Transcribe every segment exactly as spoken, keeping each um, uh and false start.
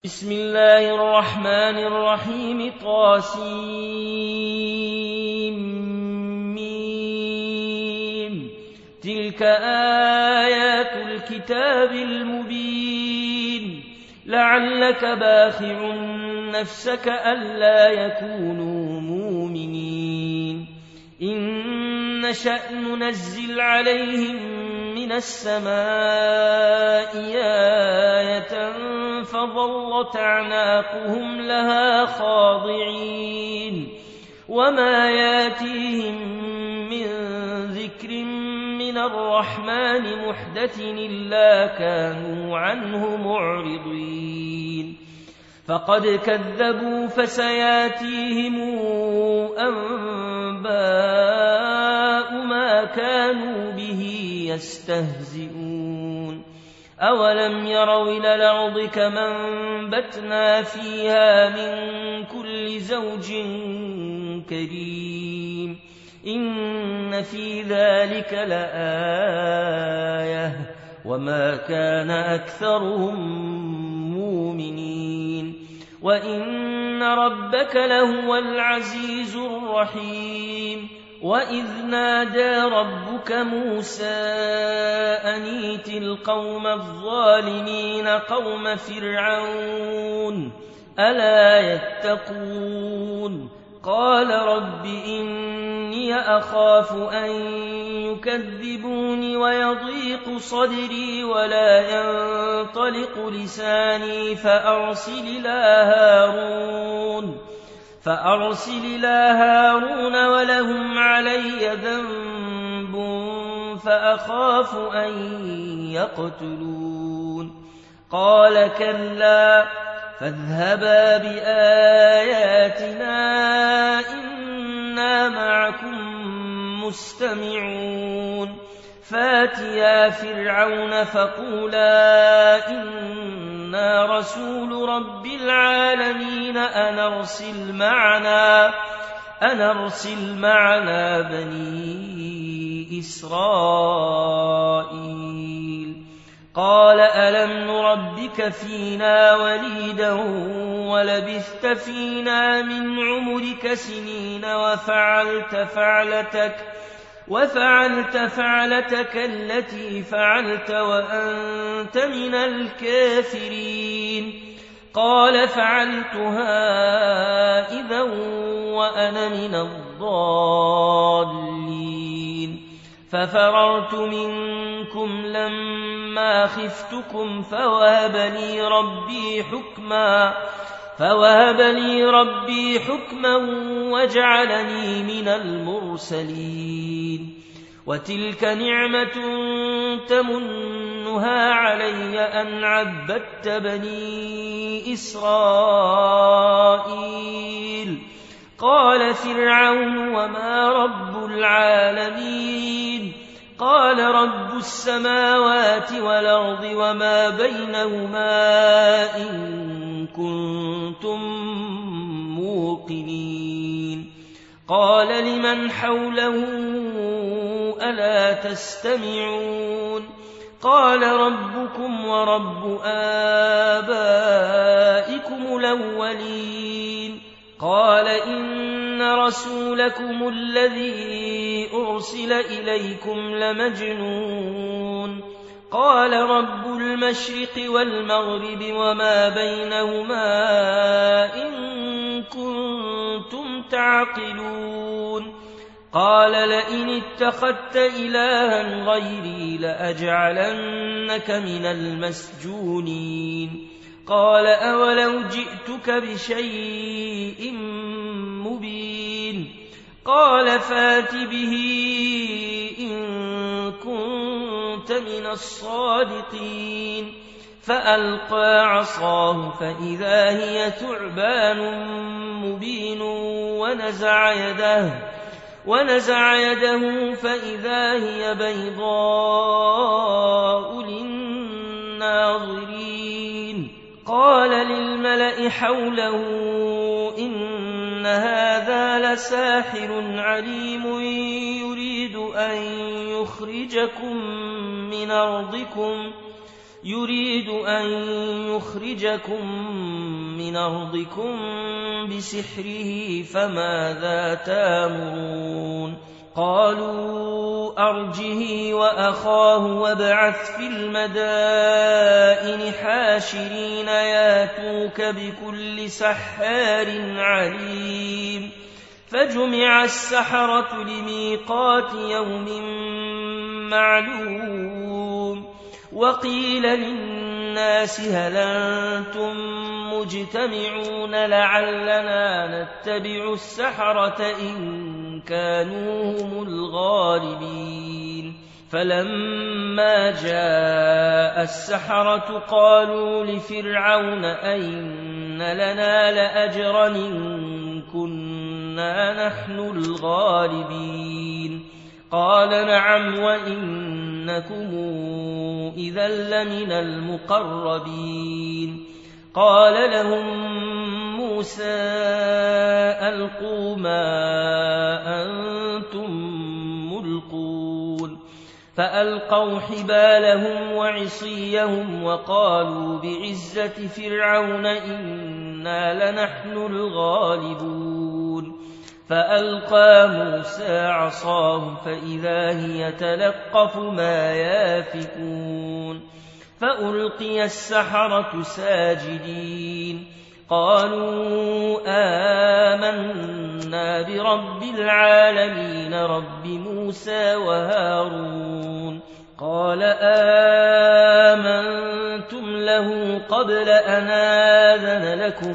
بسم الله الرحمن الرحيم طاسيم تلك آيات الكتاب المبين لعلك باخع نفسك ألا يكونوا مؤمنين إن نشأ ننزل عليهم من السماء آية فظلت أعناقهم لها خاضعين وما ياتيهم من ذكر من الرحمن محدث إلا كانوا عنه معرضين فقد كذبوا فسياتيهم أنباء ما كانوا به يستهزئون أولم يروا إلى الأرض كما أنبتنا فيها من كل زوج كريم إن في ذلك لآية وما كان أكثرهم مؤمنين وإن ربك لهو العزيز الرحيم وإذ نادى ربك موسى أن ائت القوم الظالمين قوم فرعون ألا يتقون قال رب إني أخاف أن يكذبون ويضيق صدري ولا ينطلق لساني فأرسل إلى هارون فأرسل إلى هارون ولهم علي ذنب فأخاف أن يقتلون قال كلا فاذهبا بآياتنا إنا معكم مستمعون فاتيا فرعون فقولا إنا رسول رب العالمين أن أرسل معنا أن أرسل معنا بني إسرائيل قال ألم نربك فينا وليدا ولبثت فينا من عمرك سنين وفعلت فعلتك وفعلت فعلتك التي فعلت وأنت من الكافرين قال فعلتها إذا وأنا من الضالين ففررت منكم لما خفتكم فوهب لي ربي حكما فوهب لي ربي حكما وجعلني من المرسلين وتلك نعمة تمنها علي أن عبدت بني إسرائيل قال فرعون وما رب العالمين قال رب السماوات والأرض وما بينهما إن كنتم موقنين قال لمن حوله ألا تستمعون قال ربكم ورب آبائكم الأولين قال إن رسولكم الذي أرسل إليكم لمجنون قال رب المشرق والمغرب وما بينهما إن كنتم تعقلون قال لئن اتخذت إلها غيري لأجعلنك من المسجونين قال أولو جئتك بشيء مبين قال فات به إن كنت من الصادقين فألقى عصاه فإذا هي ثعبان مبين ونزع يده ونزع يده فإذا هي بيضاء للناظرين قال للملأ حوله إن هذا لساحر عليم يريد أن يخرجكم من أرضكم يريد أن يخرجكم من أرضكم بسحره فماذا تامرون قالوا أرجه وأخاه وابعث في المدائن حاشرين ياتوك بكل سحار عليم فجمع السحرة لميقات يوم معلوم وقيل للناس هل أنتم مجتمعون لعلنا نتبع السحرة إن كانوا هم الغالبين فلما جاء السحرة قالوا لفرعون أئن لنا لأجرا إن كنا نحن الغالبين قال نعم وإنكم إذا لمن المقربين قال لهم موسى ألقوا ما أنتم ملقون فألقوا حبالهم وعصيهم وقالوا بعزة فرعون إنا لنحن الغالبون فألقى موسى عصاه فإذا هي تلقف ما يافكون فألقي السحرة ساجدين قالوا آمنا برب العالمين رب موسى وهارون قال آمنتم له قبل أن آذن لكم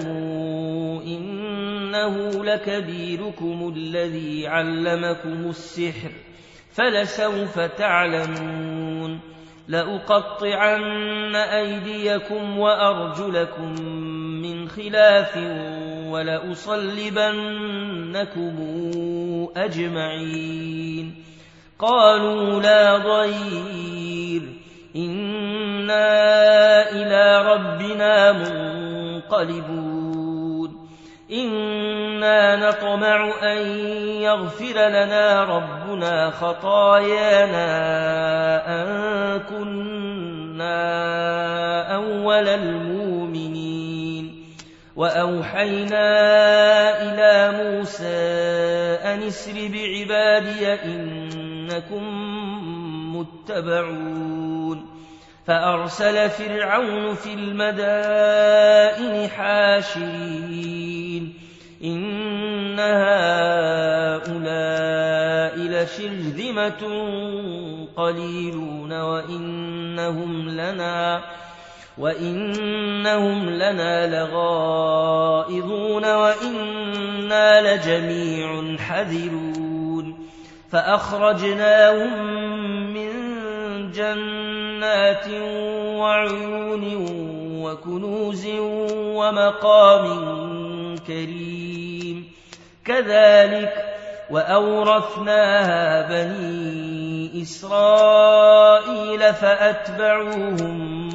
إنه لكبيركم الذي علمكم السحر فلسوف تعلمون لأقطعن أيديكم وأرجلكم من خلاف ولأصلبنكم أجمعين قالوا لا ضير إنا إلى ربنا منقلبون إنا نطمع أن يغفر لنا ربنا خطايانا أن كنا أول المؤمنين وأوحينا إلى موسى أن اسر بعبادي إنكم متبعون فأرسل فرعون في المدائن حاشرين إن هؤلاء لشرذمة قليلون وإنهم لنا وإنهم لنا لغائظون وإنا لجميع حذرون فأخرجناهم من جنات وعيون وكنوز ومقام كريم كذلك وأورثناها بني إسرائيل فأتبعوهم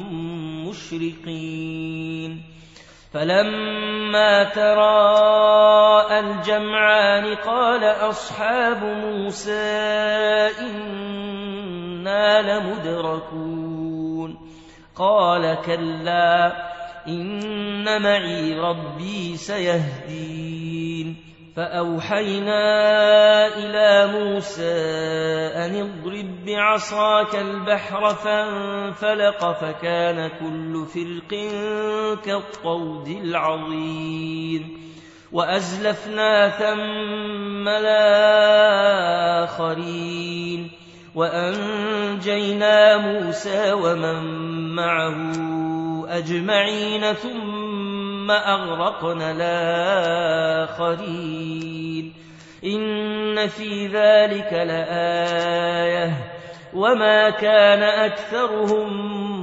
مشرقين فلما تراءى الجمعان قال أصحاب موسى إنا لمدركون قال كلا إن معي ربي سيهدين فأوحينا إلى موسى أن اضرب بعصاك البحر فانفلق فكان كل فرق كالطود العظيم وأزلفنا ثم الآخرين وأنجينا موسى ومن معه أجمعين ثم أغرقنا الآخرين إن في ذلك لآية وما كان أكثرهم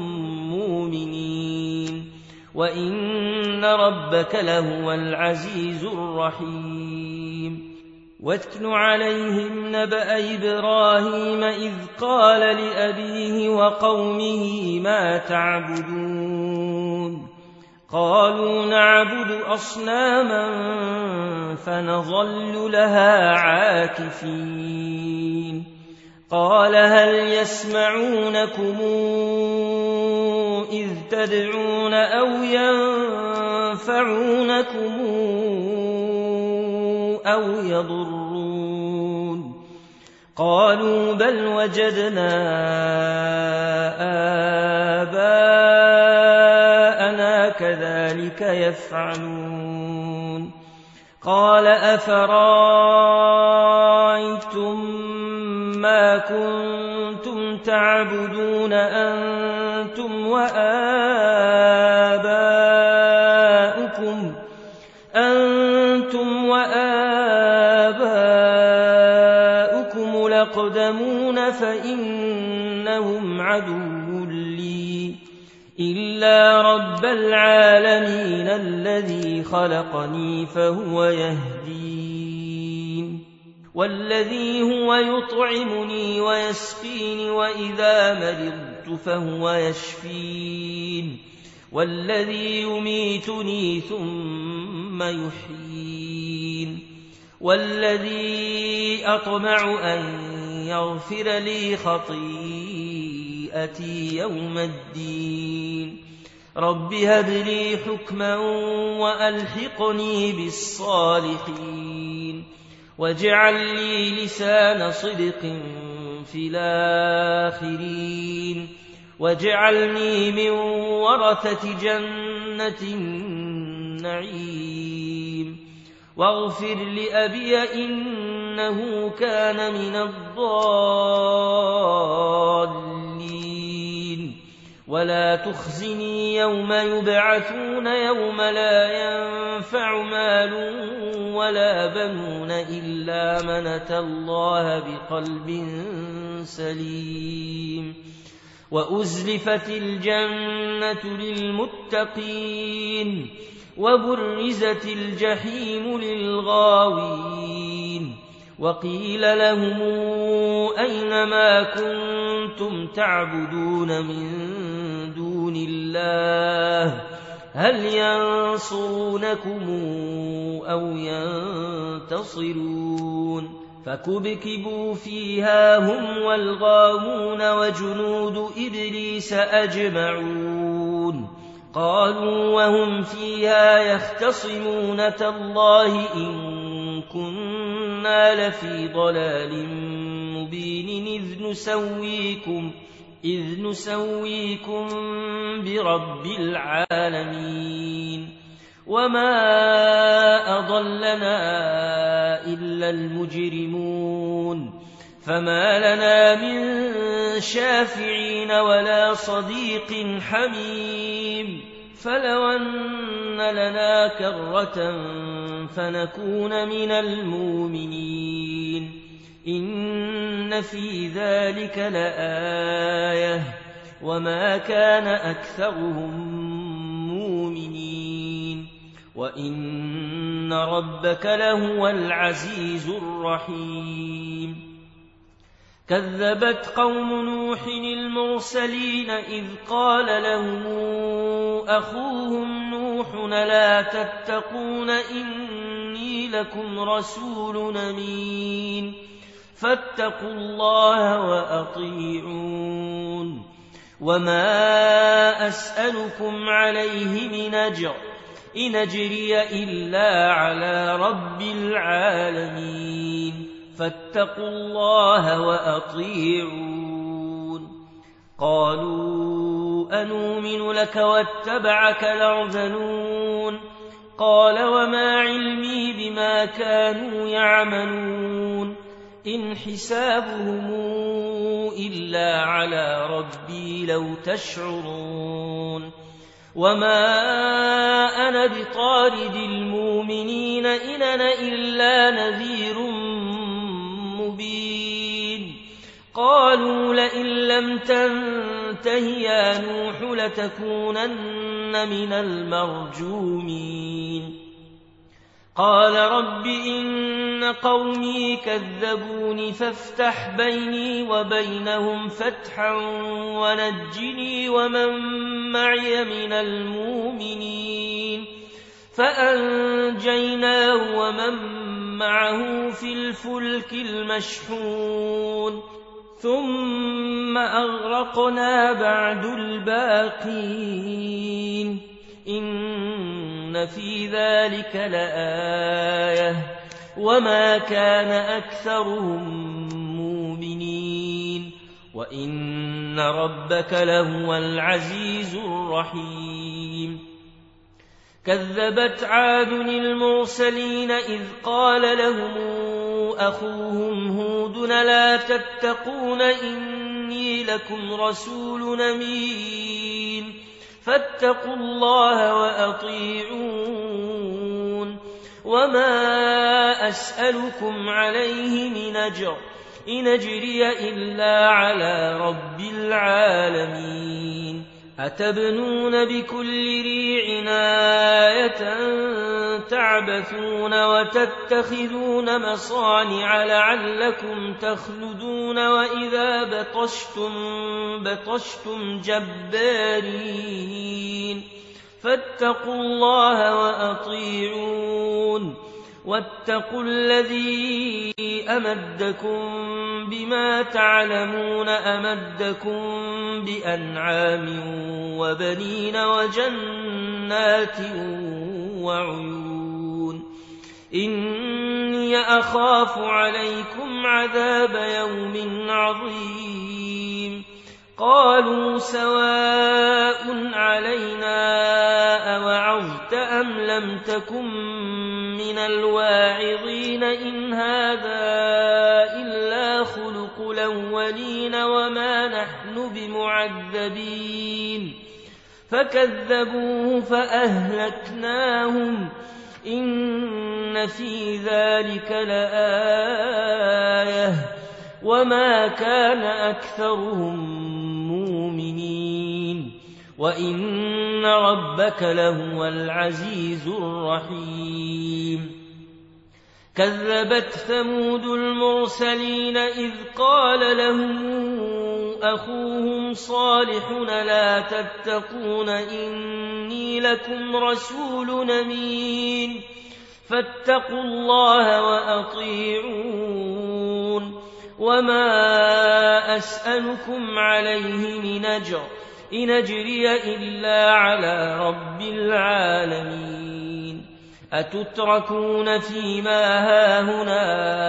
مؤمنين وإن ربك لهو العزيز الرحيم واتل عليهم نبأ إبراهيم إذ قال لأبيه وقومه ما تعبدون قالوا نعبد أصناما فنظل لها عاكفين قال هل يسمعونكم إذ تدعون أو ينفعونكم أو يضرون قالوا بل وجدنا آباءنا كذلك يفعلون قال أفرأيتم ما كنتم تعبدون أنتم وآباؤكم أنتم وآباؤكم الأقدمون فإنهم عدو لي إلا رب العالمين الذي خلقني فهو يهدين والذي هو يطعمني ويسقين وإذا مرضت فهو يشفين والذي يميتني ثم يحيين والذي أطمع أن يغفر لي خطيئتي يوم الدين رب هب لي حكما وألحقني بالصالحين واجعل لي لسان صدق في الآخرين واجعلني من ورثة جنة النعيم واغفر لأبي إنه كان من الضالين ولا تخزني يوم يبعثون يوم لا ينفع مال ولا بنون إلا من أتى الله بقلب سليم وأزلفت الجنة للمتقين وبرزت الجحيم للغاوين وقيل لهم أين ما كنتم تعبدون من دون الله هل ينصرونكم أو ينتصرون فكبكبوا فيها هم والغاوون وجنود إبليس أجمعون قالوا وهم فيها يختصمون تالله إن كنا لفي ضلال مبين إذ نسويكم إذ نسويكم برب العالمين وما أضلنا إلا المجرمون فما لنا من شافعين ولا صديق حميم فلو أن لنا كرة فنكون من المؤمنين إن في ذلك لآية وما كان أكثرهم مؤمنين وإن ربك لهو العزيز الرحيم كذبت قوم نوح المرسلين إذ قال لهم أخوهم نوح لا تتقون إني لكم رسول أمين فاتقوا الله وأطيعون وما أسألكم عليه من أجر إن أجري إلا على رب العالمين فاتقوا الله وأطيعون قالوا أنؤمن لك واتبعك الأرذلون قال وما علمي بما كانوا يعملون إن حسابهم إلا على ربي لو تشعرون وما أنا بطارد المؤمنين إن أنا إلا نذير مبين قالوا لئن لم تنته يا نوح لتكونن من المرجومين قال رب إن قومي كذبوني فافتح بيني وبينهم فتحا ونجني ومن معي من المؤمنين فأنجيناه ومن معه في الفلك المشحون ثم أغرقنا بعد الباقين إن في ذلك لآية وما كان أكثرهم مؤمنين وإن ربك لهو العزيز الرحيم كذبت عاد المرسلين إذ قال لهم أخوهم هود لا تتقون إني لكم رسول أمين فاتقوا الله وأطيعون وما أسألكم عليه من أجر إن أجري إلا على رب العالمين أتبنون بكل ريع آية تعبثون وتتخذون مصانع لعلكم تخلدون وإذا بطشتم بطشتم جبارين فاتقوا الله وأطيعون واتقوا الذي أمدكم بما تعلمون أمدكم بأنعام وبنين وجنات وعيون إني أخاف عليكم عذاب يوم عظيم قالوا سواء علينا أوعظت أم لم تكن من الواعظين إن هذا إلا خلق الأولين وما نحن بمعذبين فكذبوه فأهلكناهم إن في ذلك لآية وما كان أكثرهم مؤمنين وإن ربك لهو العزيز الرحيم كذبت ثمود المرسلين إذ قال لهم أخوهم صالح لا تتقون إني لكم رسول أمين فاتقوا الله وأطيعون وما أسألكم عليه من أجر إن أجري إلا على رب العالمين أتتركون فيما هاهنا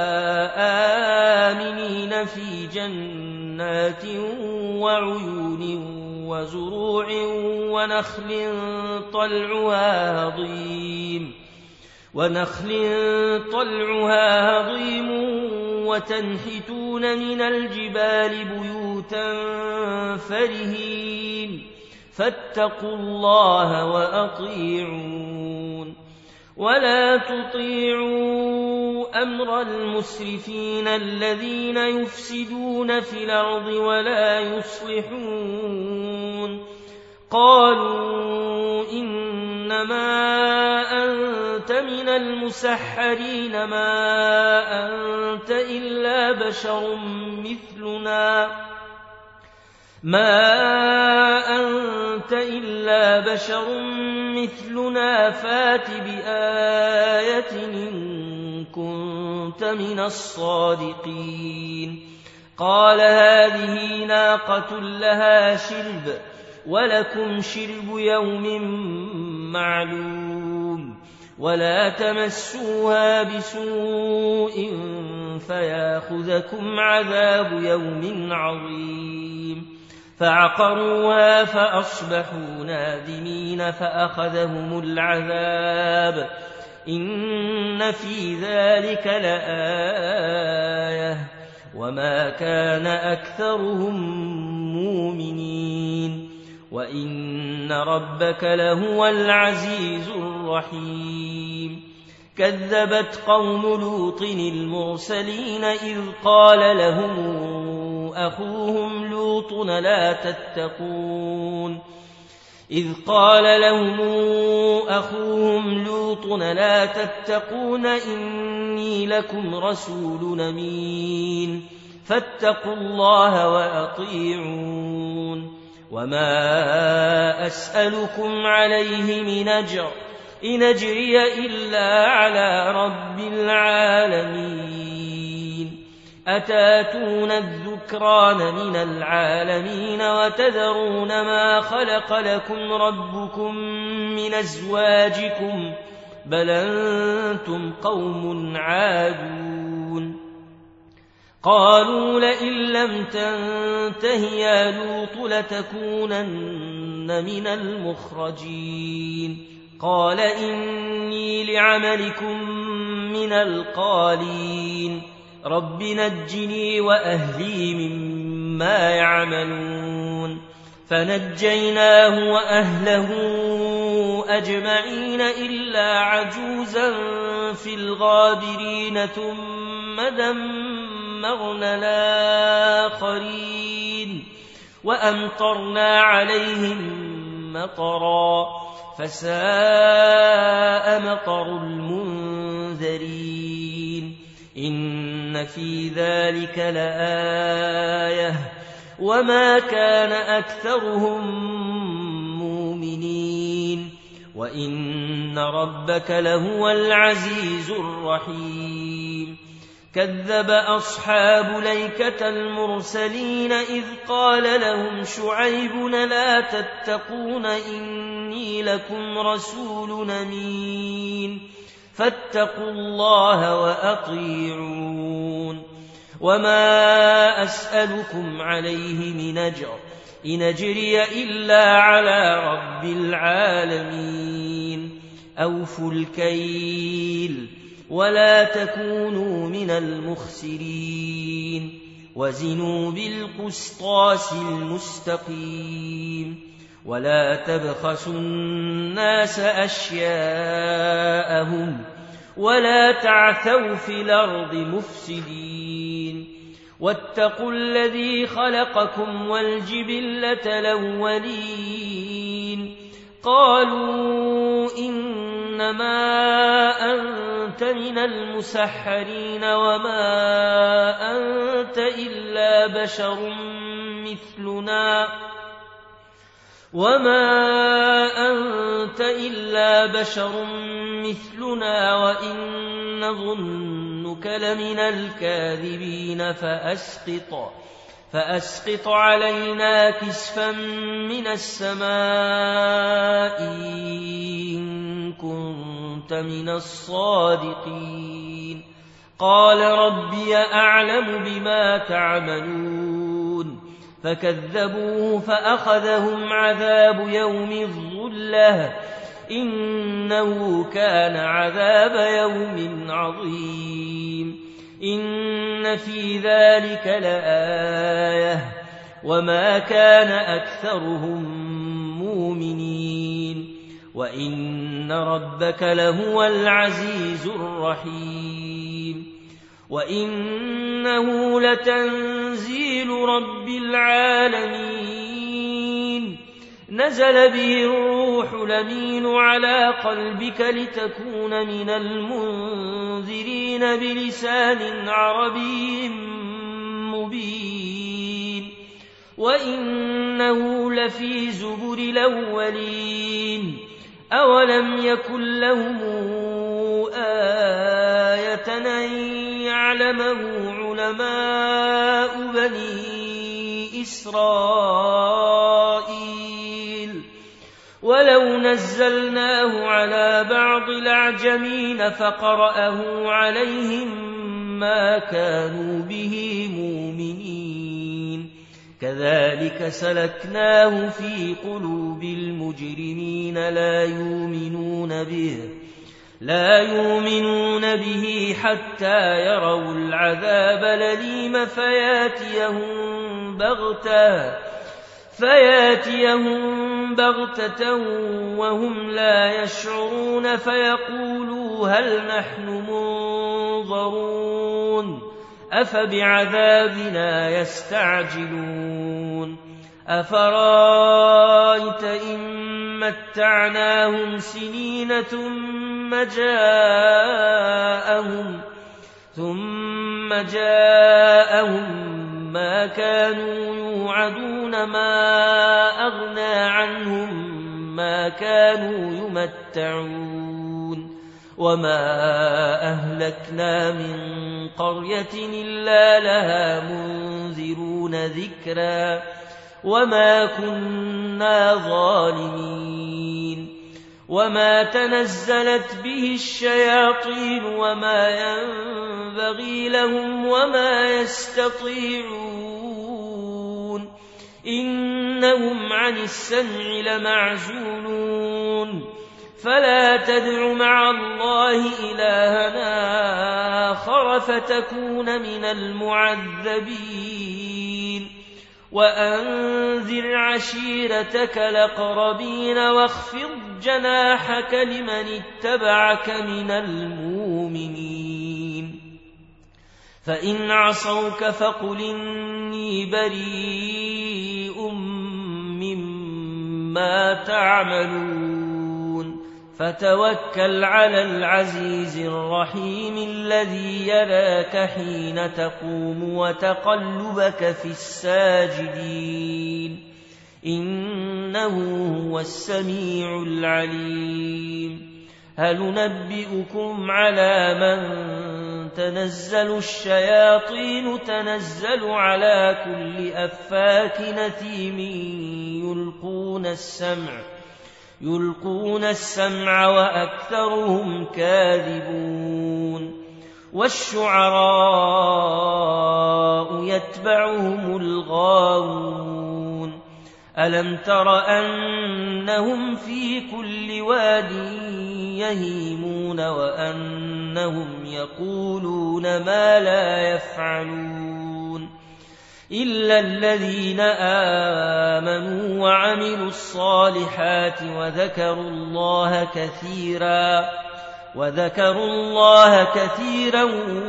آمنين في جنات وعيون وزروع ونخل طلعها هضيم ونخل طلعها هضيم وتنحتون من الجبال بيوتا فرهين فاتقوا الله وأطيعون ولا تطيعوا أمر المسرفين الذين يفسدون في الأرض ولا يصلحون قالوا إنما أنت من المسحرين ما أنت إلا بشر مثلنا ما أنت إلا بشر مثلنا فات بآية إن كنت من الصادقين قال هذه ناقة لها شرب ولكم شرب يوم معلوم ولا تمسوها بسوء فياخذكم عذاب يوم عظيم فعقروها فأصبحوا نادمين فأخذهم العذاب إن في ذلك لآية وما كان أكثرهم مؤمنين وإن ربك لهو العزيز الرحيم كذبت قوم لوط المرسلين إذ قال لهم أخوهم لوط لا تتقون إذ قال لهم أخوهم لوط لا تتقون إني لكم رسول أمين فاتقوا الله وأطيعون وما أسألكم عليه من أجر إن أجري إلا على رب العالمين أتاتون الذكران من العالمين وتذرون ما خلق لكم ربكم من أزواجكم بل أنتم قوم عادون قالوا لئن لم تنته يا لوط لتكونن من المخرجين قال إني لعملكم من القالين رب نجني وأهلي مما يعملون فنجيناه وأهله أجمعين إلا عجوزا في الغابرين ثم دمرنا الآخرين وأمطرنا عليهم مطرا فساء مطر المنذرين إن في ذلك لآية وما كان أكثرهم مؤمنين وإن ربك لهو العزيز الرحيم كذب أصحاب ليكة المرسلين إذ قال لهم شعيب لا تتقون إني لكم رسول أمين فاتقوا الله وأطيعون وما أسألكم عليه من أجر إن أجري إلا على رب العالمين أوفوا الكيل ولا تكونوا من المخسرين وزنوا بالقسطاس المستقيم ولا تبخسوا الناس أشياءهم ولا تعثوا في الأرض مفسدين واتقوا الذي خلقكم والجبلة الأولين قالوا إنما أنت من المسحرين وما أنت إلا بشر مثلنا وما أنت إلا بشر مثلنا وإن نظنك لمن الكاذبين فأسقط فأسقط علينا كسفا من السماء إن كنت من الصادقين قال ربي أعلم بما تعملون فكذبوه فأخذهم عذاب يوم الظلة إنه كان عذاب يوم عظيم إن في ذلك لآية وما كان أكثرهم مؤمنين وإن ربك لهو العزيز الرحيم وإنه لتنزيل رب العالمين نزل به الروح الأمين على قلبك لتكون من المنذرين بلسان عربي مبين وإنه لفي زبر الأولين أولم يكن لهم آية أن يعلمه علماء بني إسرائيل ولو نزلناه على بعض الأعجمين فقرأه عليهم ما كانوا به مؤمنين كذلك سلكناه في قلوب المجرمين لا يؤمنون به لا يؤمنون به حتى يروا العذاب الأليم فياتيهم بغتة فياتيهم بغتة وهم لا يشعرون فيقولوا هل نحن منظرون أفبعذابنا يستعجلون أفرايت إن متعناهم سنين ثم جاءهم ثم جاءهم ما كانوا يوعدون ما أغنى عنهم ما كانوا يمتعون وما أهلكنا من قرية إلا لها منذرون ذكرا وما كنا ظالمين وما تنزلت به الشياطين وما ينبغي لهم وما يستطيعون إنهم عن السمع لمعزولون فلا تدع مع الله إلهنا آخر فتكون من المعذبين وأنذر عشيرتك الأقربين واخفض جناحك لمن اتبعك من المؤمنين فإن عصوك فقل إني بريء مما تعملون فتوكل على العزيز الرحيم الذي يراك حين تقوم وتقلبك في الساجدين إنه هو السميع العليم هل ننبئكم على من تنزل الشياطين تنزل على كل أفاك نثيم يلقون السمع يلقون السمع وأكثرهم كاذبون والشعراء يتبعهم الغاوون ألم تر أنهم في كل واد يهيمون وأنهم يقولون ما لا يفعلون إلا الذين آمنوا وعملوا الصالحات وذكروا الله كثيرا وذكروا الله كثيرا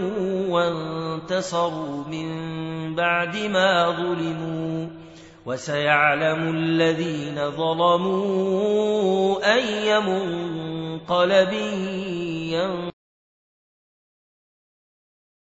وانتصروا من بعد ما ظلموا وسيعلم الذين ظلموا أي منقلب ينقلبون